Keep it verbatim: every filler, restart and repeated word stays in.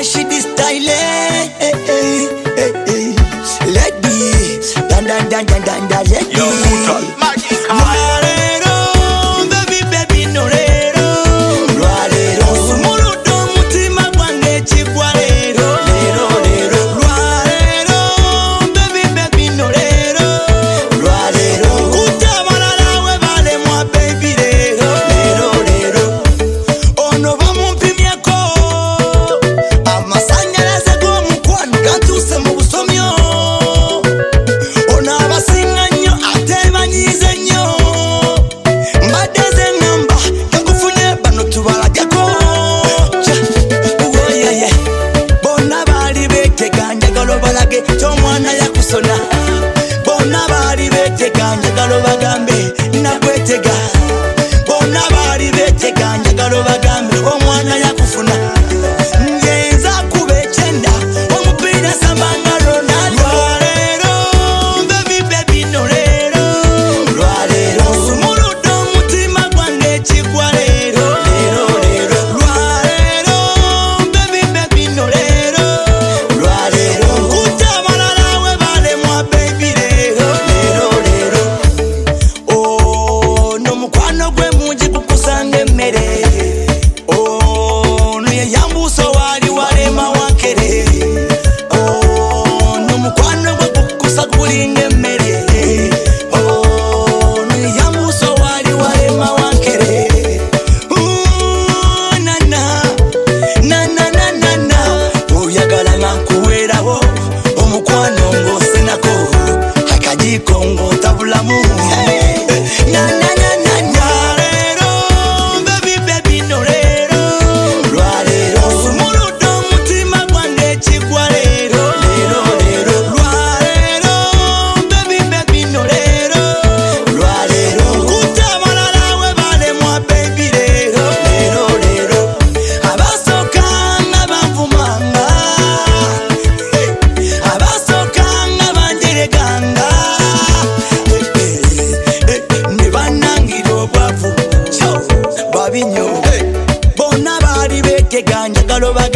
Rashid style, eh, eh, eh, eh. Lady, dan dan dan dan dan dan lady. Yo, Mutal, Magic Rwarero, baby baby norero. Rwarero, sumurudo mutima gwange chigwarero. Lero lero. Rwarero, baby baby norero. Rwarero, kutabalala we bale mwa baby lero. Lero lero. Ono bamumpimyeko amasanyalaze g'omukwano gantuse mu busomyo. Ono abasinga nnyo ate banyiize nnyo. Mbadde ze ŋŋamba kakufunye bano tubalageko. Woyeye bonna baali beetega njagala obalage ky'omwana yakusona. Bonna baali beetega njagala obagambe nakwetega. Bonna baali beetega njagala obagambe omwana yakufuna. Ngenza kuba ekyenda omupiira sambanga Ronaldo. Rwarero, baby baby norero. Rwarero, sumuludo mutima gwange kigwa lero. Lero lero. Rwarero, baby baby norero. Rwarero, kutabalala we bale mwa baby lero. Lero lero. Oh, n'omukwano gwe mungi gukusanga emmere. Oh, no ye yambuso wali walema wankere. Oh, n'omukwano gwe gukusa gulinga emmere. Oh, no ye yambuso wali walema wankere. Ooh, na na na na na na na. Oyagala nga nkuweerawo omukwano ng'osenako akajiko ng'otabulamu. Na na na na na. Rwarero, baby baby norero. Rwarero, sumuludo mutima gwange kigwa lero. Lero lero. Rwarero, baby baby norero. Rwarero, kutabalala we bale mwa baby lero. Lero lero. Abasooka nga banvumanga. Hey. Abasooka nga banjereganga. Hey, hey, hey. Ne bannangira obwavu. Yo, babinyo. Hey. Bonna baali beetega njagala oba